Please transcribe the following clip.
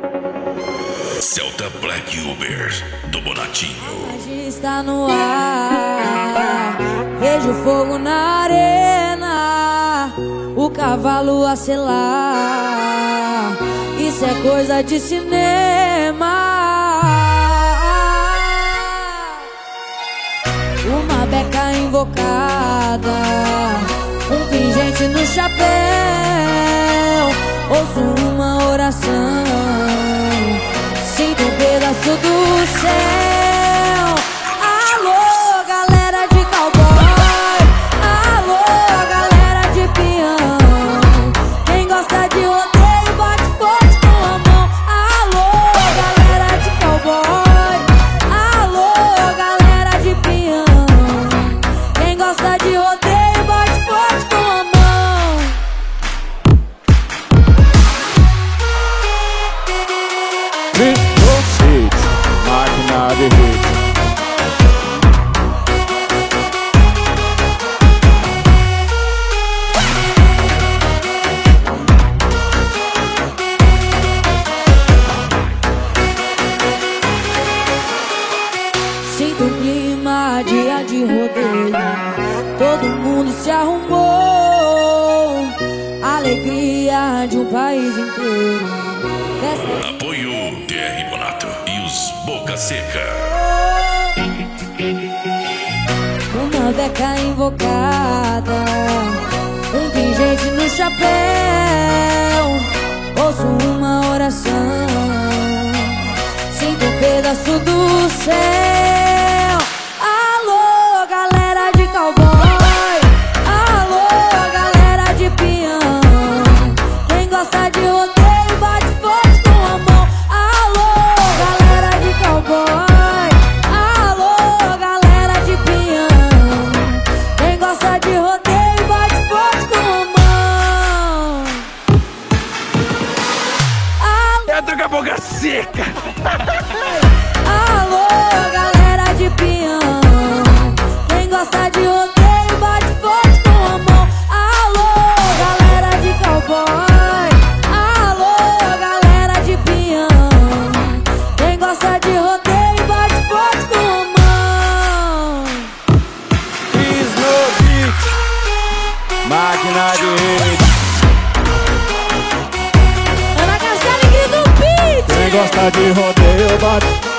Celta Black Uber do Bonatinho. Está no ar, vejo fogo na arena, o cavalo a selar. Isso é coisa de cinema. Uma beca invocada, um pingente no chapéu. Ouço uma oração, sinto um pedaço do céu. Alô, galera de cowboy, alô, galera de peão. Quem gosta de rodeio, bate forte com a mão. Alô, galera de cowboy, alô, galera de peão. Quem gosta de rodeio, bate forte com a mão. Máquina de hit. Sinto um clima, dia de rodeio. Todo mundo se arrumou. Alegria de um país inteiro. Festa. Apoio DR Bonato e os Boca Seca. Uma beca invocada, um pingente no chapéu. Ouço uma oração, sinto um pedaço do céu. Alô, galera de cowboy, alô, galera de peão. Quem gosta de rodeio, bate forte com a mão. Alô, galera de cowboy, alô, galera de peão. Quem gosta de rodeio, bate forte com a mão. Entra com a boca seca. Alô, galera de peão. Quem gosta de rodeio, bate forte com a mão. Alô, galera de cowboy, alô, galera de peão. Quem gosta de rodeio, bate forte com a mão. Cris no beat. Máquina de hit. Ana Castela e Cris no beat. Quem gosta de rodeio, bate.